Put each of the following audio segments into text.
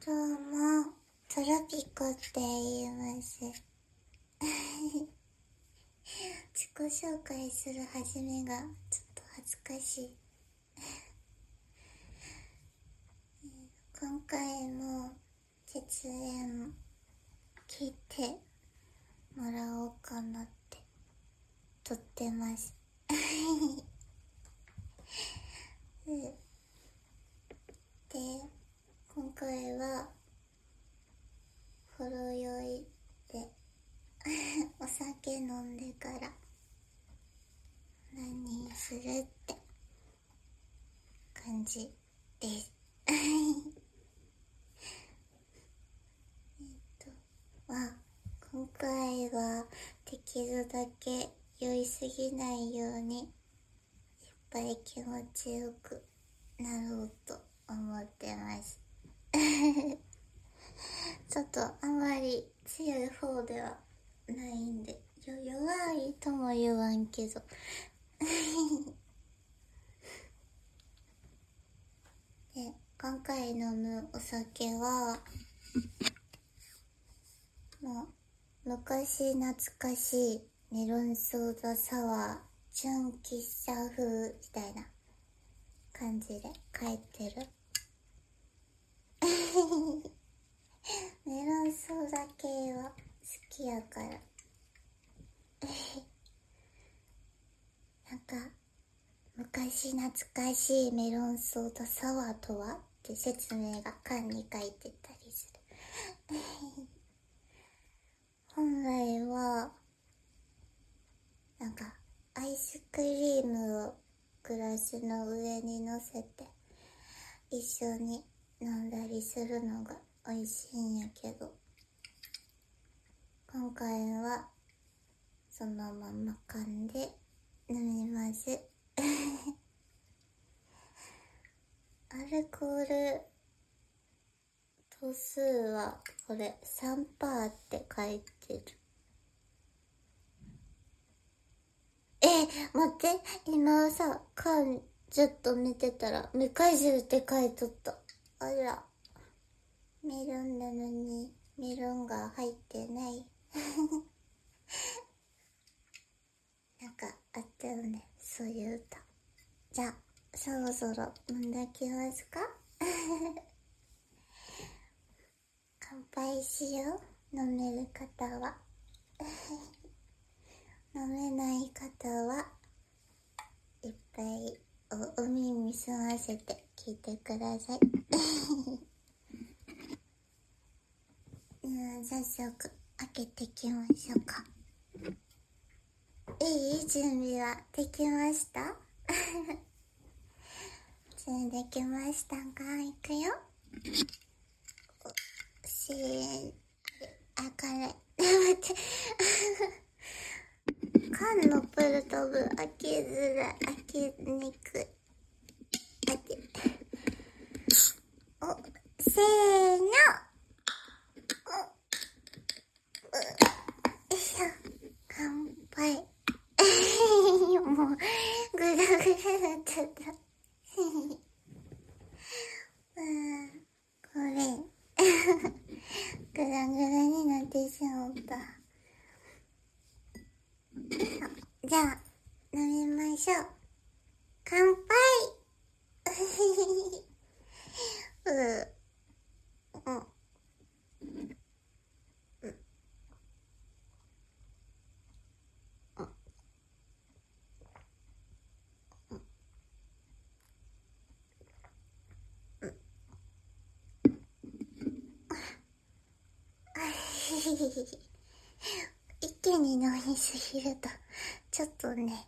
どうも、トロピコって言います。自己紹介する始めがちょっと恥ずかしい。今回も実演聞いてもらおうかなって撮ってます。で、今回はほろ酔いでお酒飲んでから何するって感じです。今回はできるだけ酔いすぎないようにいっぱい気持ちよくなろうと思ってます。ちょっとあまり強い方ではないんで、弱いとも言わんけどで、今回飲むお酒はもう昔懐かしいメロンソーダサワー純喫茶風みたいな感じで書いてるメロンソーダ系は好きやからなんか昔懐かしいメロンソーダサワーとはって説明が缶に書いてたりする本来はなんかアイスクリームをグラスの上に乗せて一緒に飲んだりするのが美味しいんやけど、今回はそのまま缶で飲みますアルコール度数はこれ 3% って書いてる。待って、今さ缶ちょっと見てたら未回収って書いとった。あら、メロンなのにメロンが入ってないなんかあったよね、そういう歌。じゃあそろそろ飲んできますか乾杯しよう。飲める方は飲めない方はいっぱいお耳澄ませて聞いてください早速開けていきましょうか。いい準備はできました準備できましたか。いくよ。明るい待って缶のプルトブ開けづらい、開けにくい。お、せーの。よいしょ、乾杯もうグラグラになっちゃったごめんグラグラになってしまった。じゃあ飲みましょう。乾杯一気に飲みすぎるとちょっとね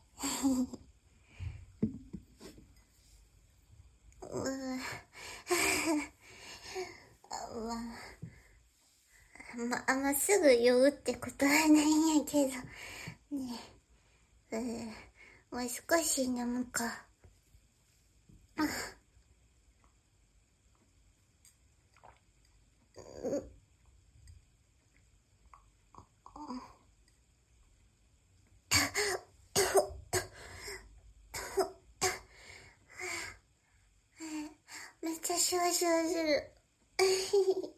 まあすぐ酔うってことはないんやけどね。もう少し飲むか。めっちゃシュワシュワする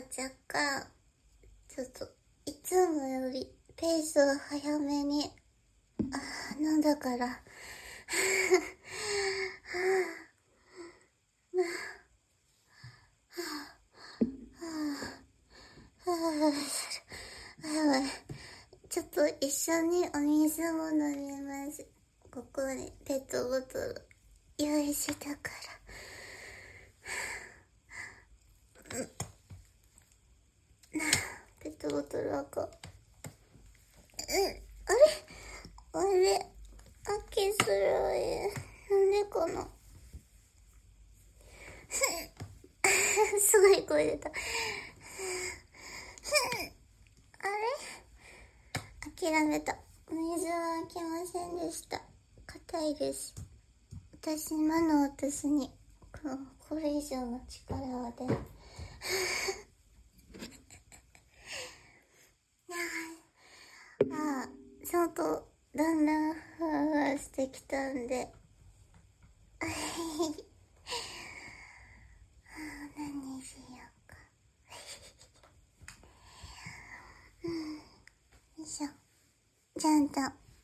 若干ちょっといつもよりペースを早めに飲んだからはちょっと一緒にお水も飲みます。ここにペットボトル用意したから。ペットボトル赤。あれ開けするわよ。なんでかなすごい声出た。あれ諦めた。水は開きませんでした。硬いです。私今の私にこれ以上の力は出ない。ちょっとだんだんふわふわしてきたんで何しようかよいしょ。ちゃんと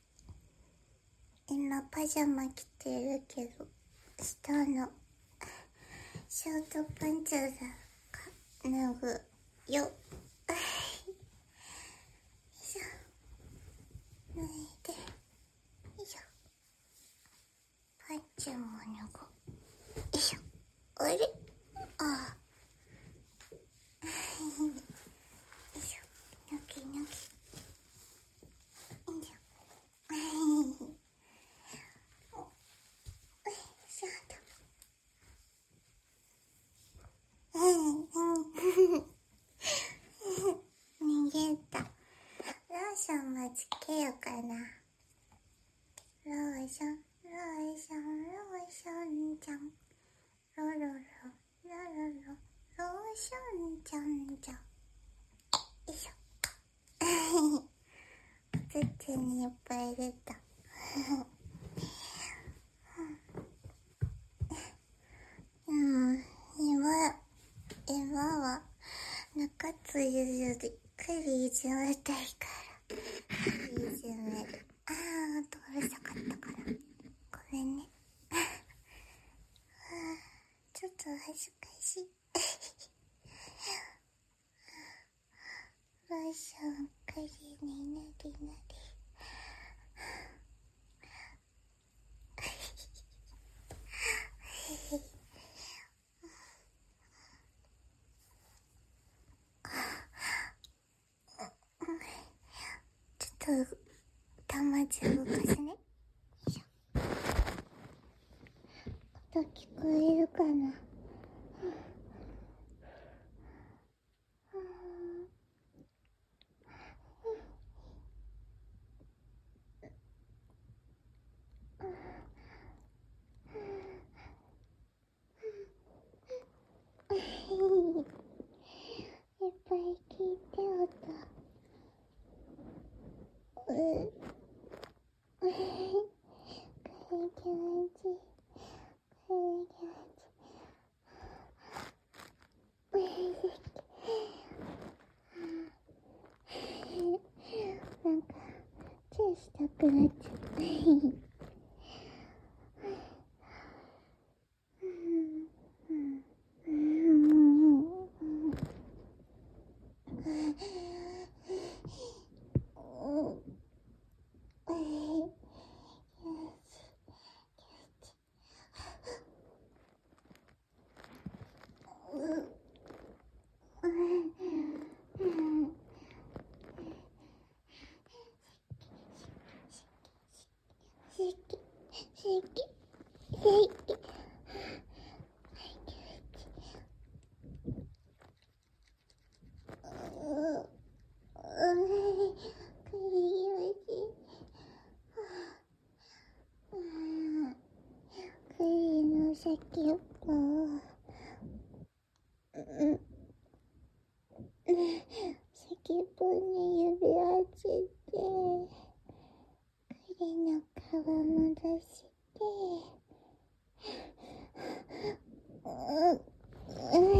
今パジャマ着てるけど下のショートパンツァーか脱ぐよ。よいしょ。脱いでよいしょ。パンツも脱ごう。よいしょ。あれよいしょ。ニョキニョキ。よいしょ。よいしょと。逃げた。ローションもつけようかな。ローション、ローション、ローションちゃん。ロロロ、ロロロ、ローションちゃんちゃん。よいしょ。お手にいっぱい出た。今は中津ゆより首いじめたいから。首いじめる。どうしたかったかな。ごめんね。ちょっと恥ずかしい。ローション首になりなり。ちょっと玉ち動かすね。よいしょ。音聞こえるかな。いっぱい聞いておった。気持ちいい。なんかチューしたくなっちゃった。先を先っぽに指をついて栗の皮戻して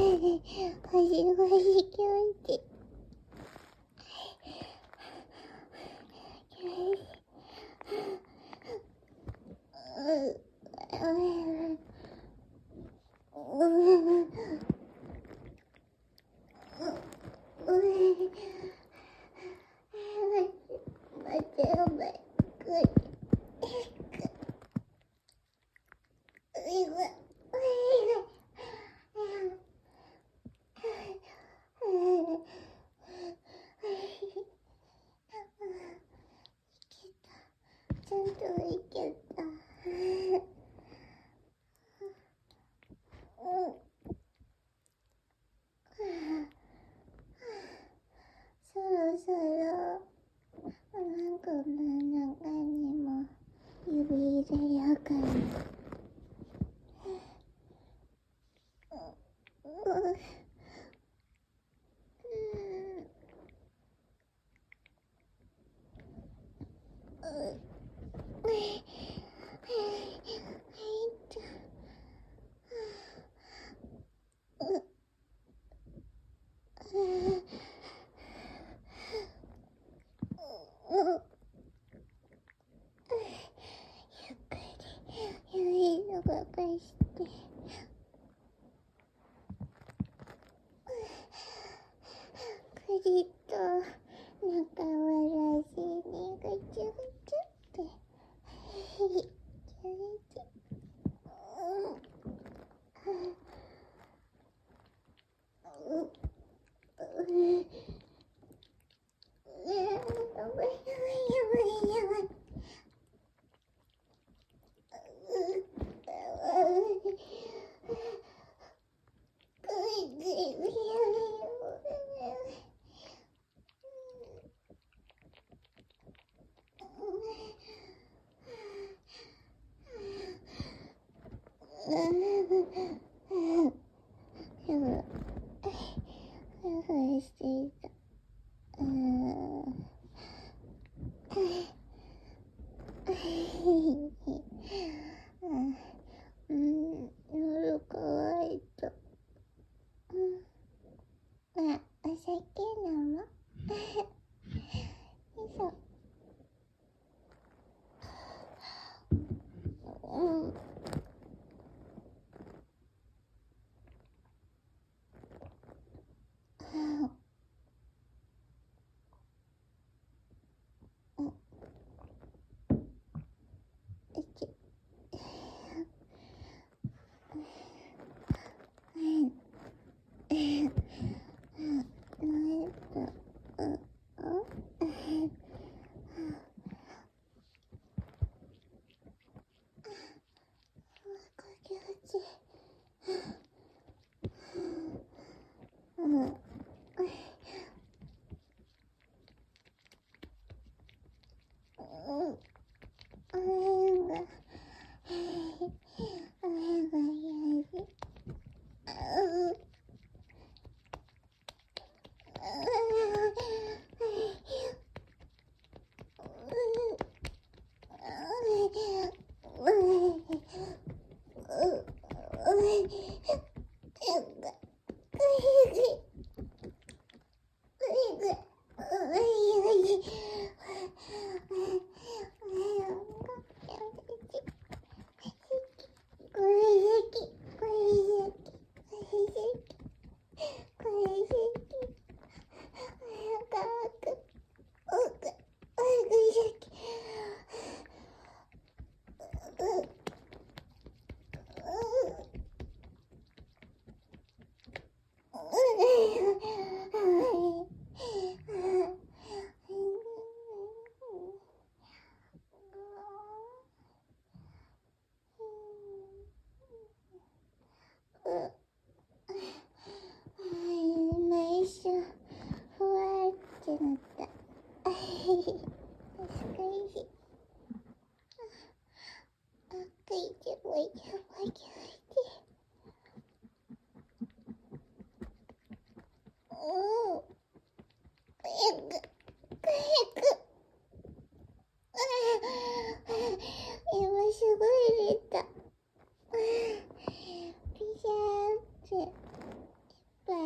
バ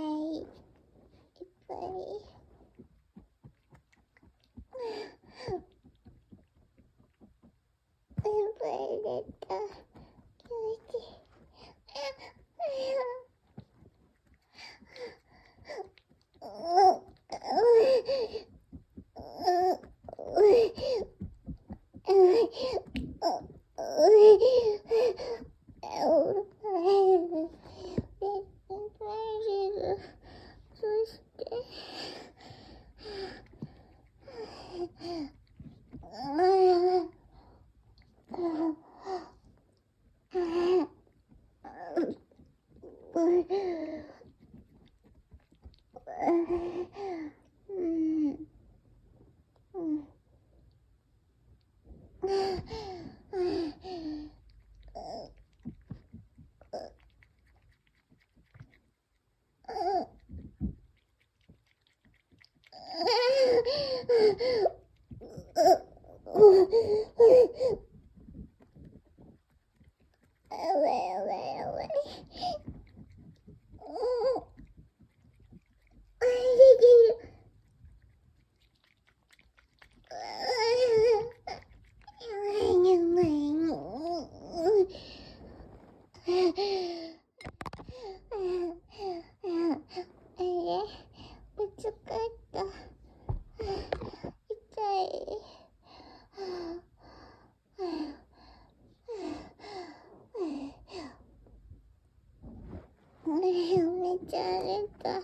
れた。気持ちいい。そして、ぶつかった。痛い。めっちゃ荒れた。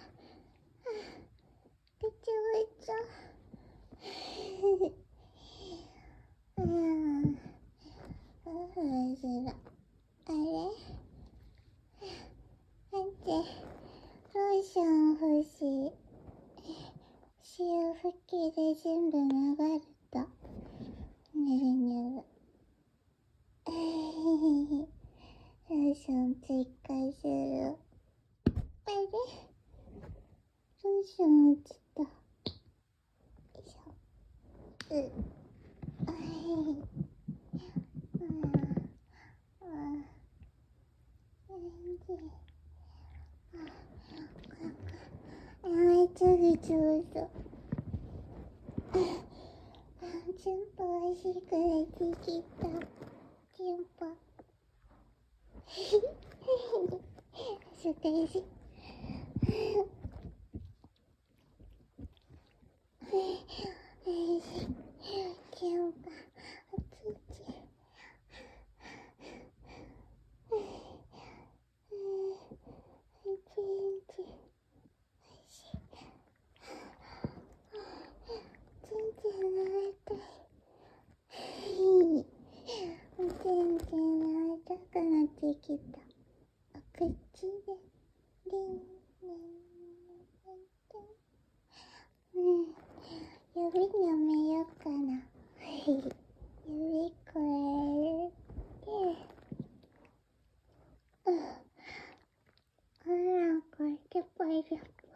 ぐちゃぐちゃ。あれ待って、ローション欲しい。潮吹きで全部流れた。ぬるぬる。ローション追加する。あれローション落ちた。よいしょ。めっちゃぐちゃぐちゃ。全部おいしくなってきた。全部。恥ずかしい。全部。おちち。全然会いたくなってきた。お口でリンリン指舐めようかな。指これで、これでパイナップ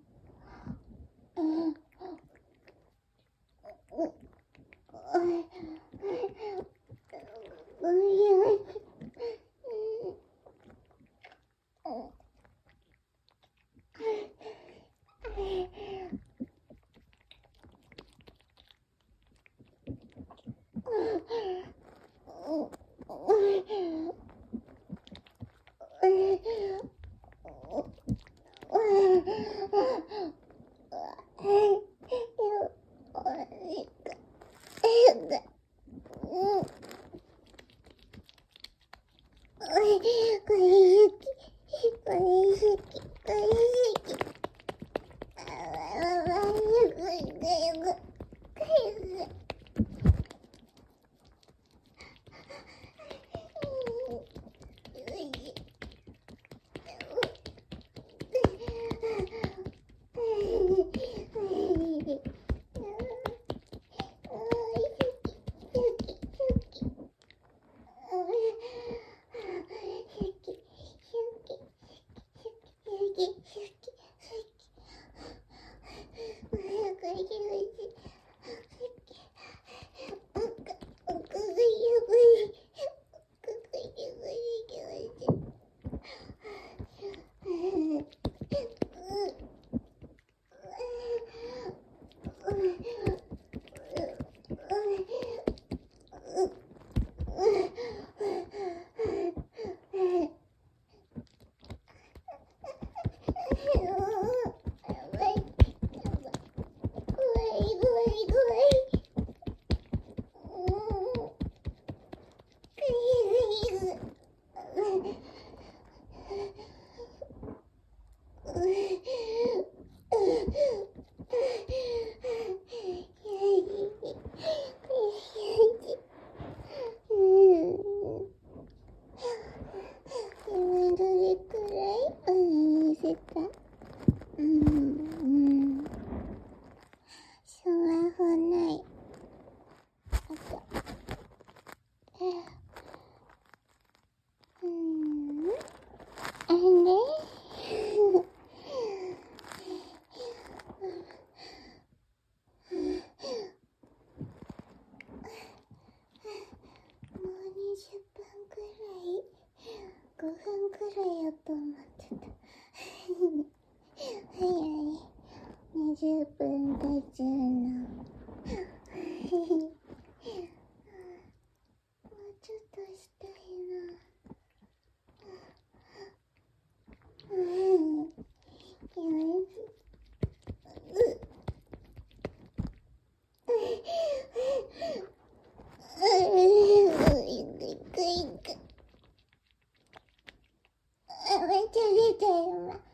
ル。 ちいいな。もうちょっとしたいな。めっちゃ出てるな。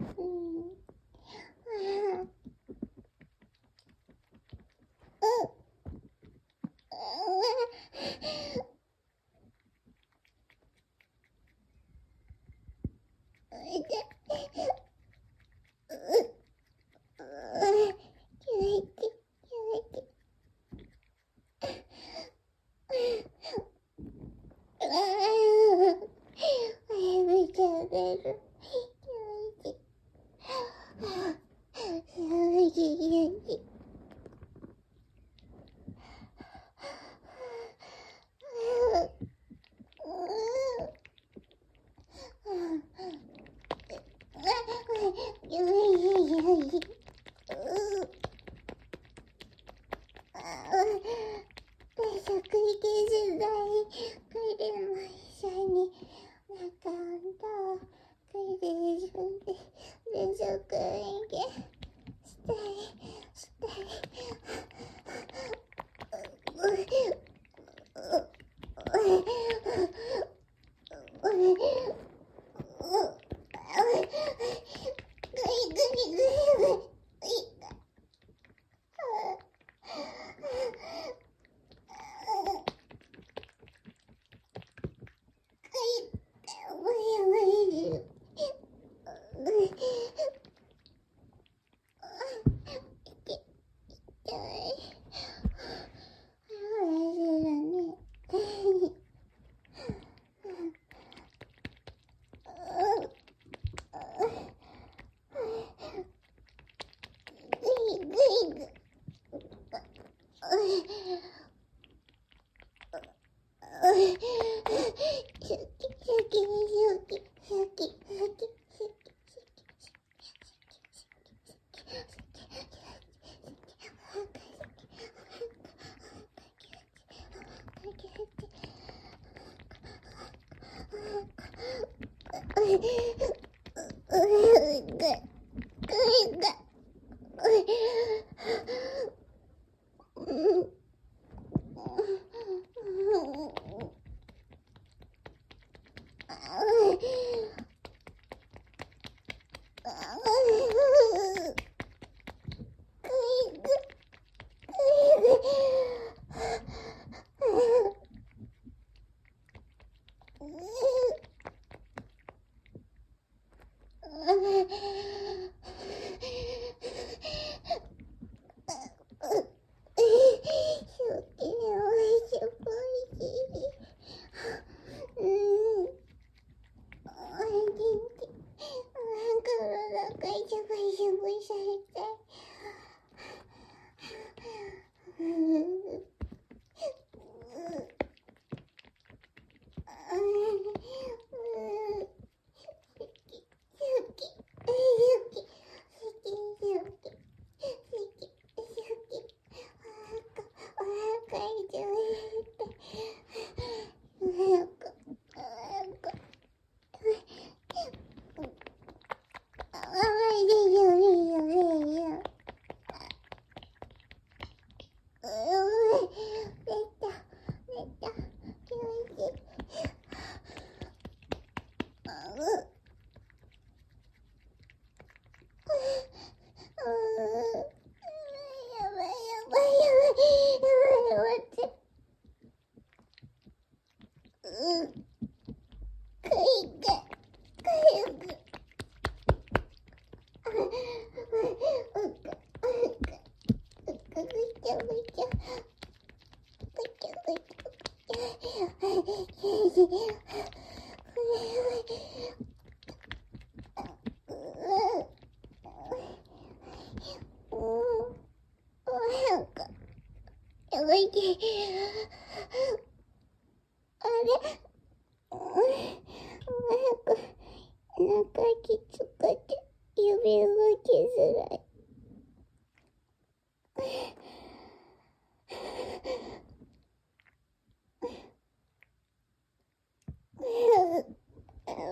食育取材来る前一緒になんか来るで食演技したいきつくて指動きづらい。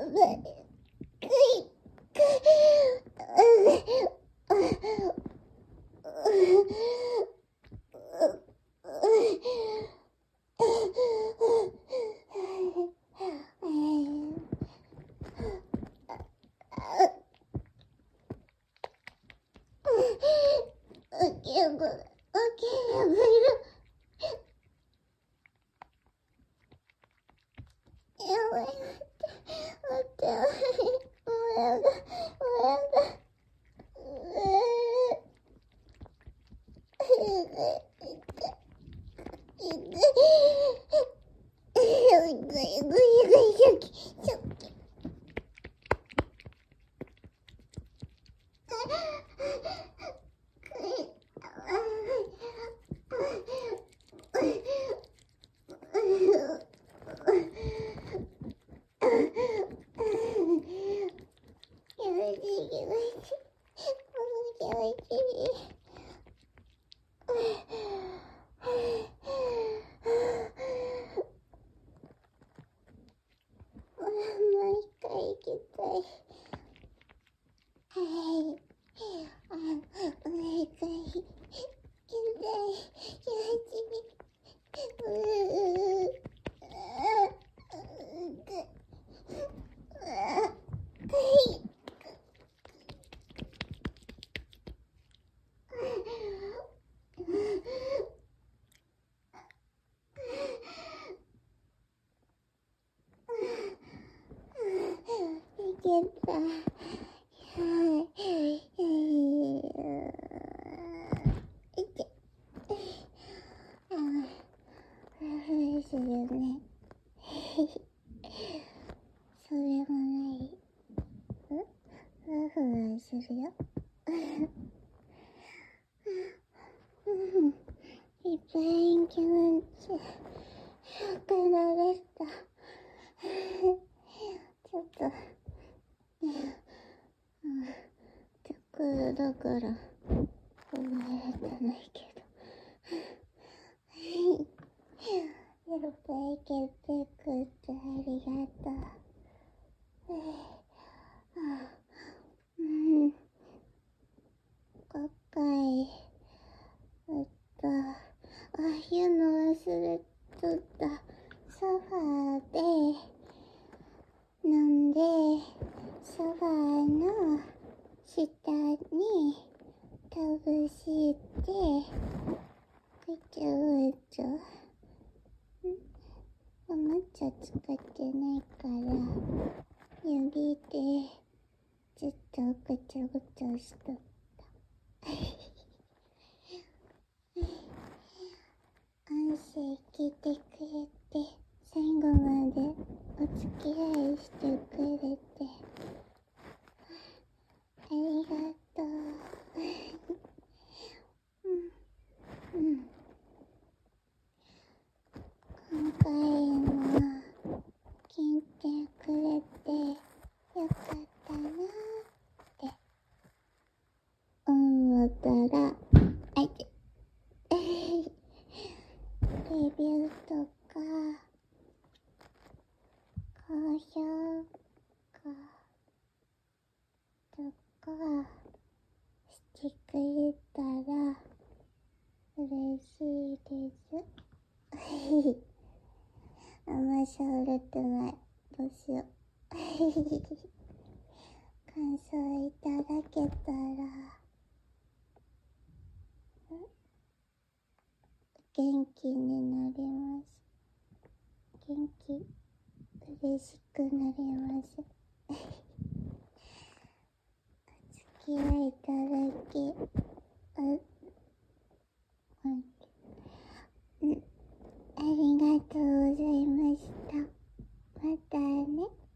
するね。それもない。ふわふわするよ。いっぱい気持ちよくなれた。ちょっと、だから覚えてないけど。やっぱり決定くってありがとう。今回、言うの忘れとった。ソファーで、飲んで、ソファーの下に倒して、ぐちゃぐちゃ。おもちゃ使ってないから、指でずっとぐちゃぐちゃしとった。音声聞いてくれて、最後までお付き合いしてくれて、ありがとう。今回も聞いてくれてよかったなって思ったら、レビューとか高評価とかしてくれたら嬉しいです。あんま喋ってない。どうしよう。感想いただけたら元気になります。嬉しくなります。お付き合いいただきありがとうございました。またね。